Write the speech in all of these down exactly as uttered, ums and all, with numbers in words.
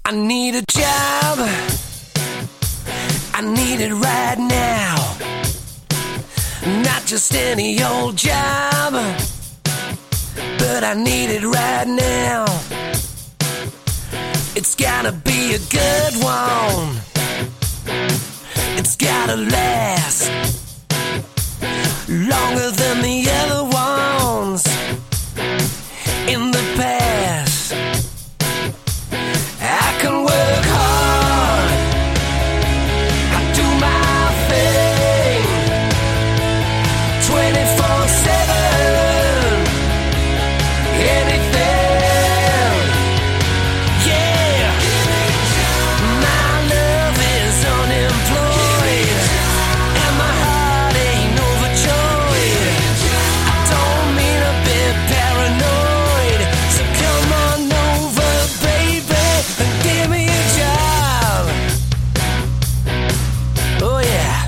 I need a job, I need it right now. Not just any old job, but I need it right now. It's gotta be a good one, it's gotta last longer than the other ones in the past. I can work hard, I do my thing twenty-four seven, anything, yeah. My love is unemployed and my heart ain't overjoyed. I don't mean a bit paranoid, so come on over, baby, and give me a job. Oh yeah,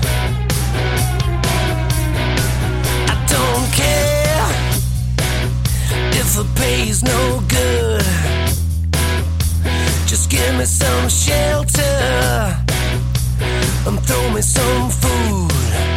I don't care if the pay's no good, just give me some shelter and throw me some food.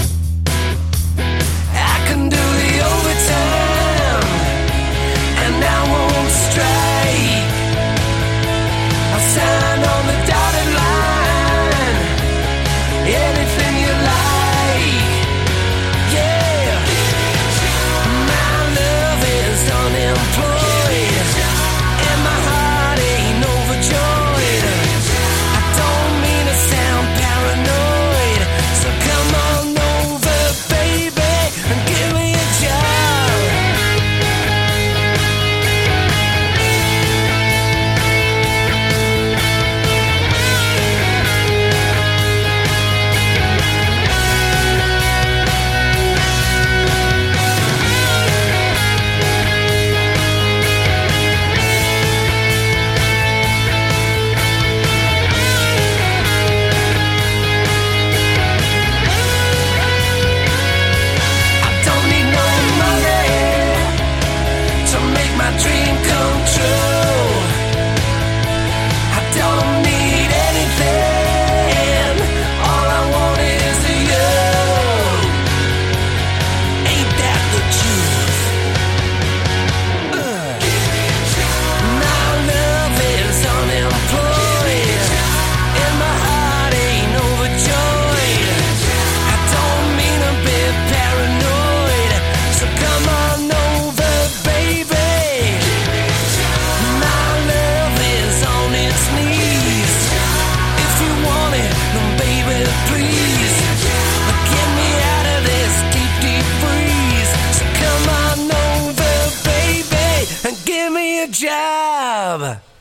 I can do the overtime and I won't strike. I'll sign on the dotted line, anything you like, yeah. My love is unemployed and my heart ain't overjoyed. I don't mean to sound paranoid, so come on over, baby, and give me a job. I don't need no money to make my dream come true. I don't need anything, all I want is you. Ain't that the truth? Ugh. My love is unemployed and my heart ain't overjoyed. I don't mean a bit paranoid, so come on over, baby. My love is on its knees. If you want it, then baby, please get me out of this deep, deep freeze. So come on over, baby, and give me a job.